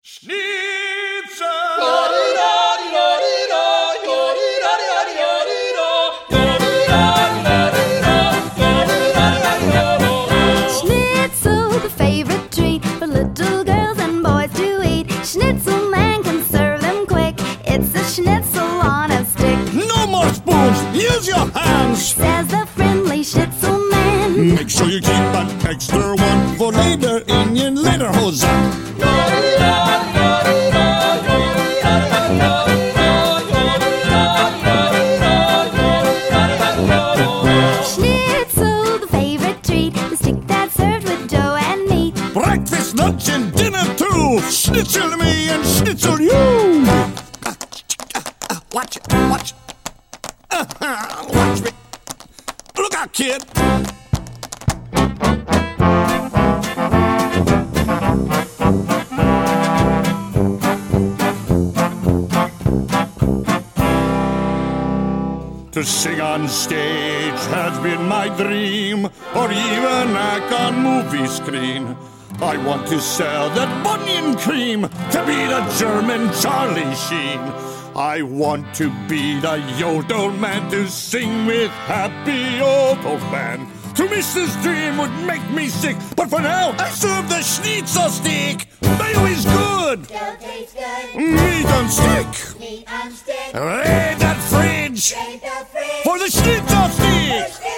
Schnitzel! Schnitzel, the favorite treat for little girls and boys to eat. Schnitzel man can serve them quick. It's a schnitzel on a stick. No more spoons! Use your hands! Says the friendly schnitzel man. Make sure you keep an extra one for later in your lederhosen. Schnitzel, the favorite treat, the stick that's served with dough and meat. Breakfast, lunch, and dinner too! Schnitzel me and schnitzel you! Watch it, watch it. Watch me. Look out, kid! To sing on stage has been my dream, or even act on movie screen. I want to sell that bunion cream to be the German Charlie Sheen. I want to be the yodel man to sing with happy yodel man. To miss this dream would make me sick, but for now I serve the schnitzel stick. Mayo is good. Dough tastes good. Meat on stick. Meat on stick. Raid that fridge Raid the fridge. for the schnitzel stick.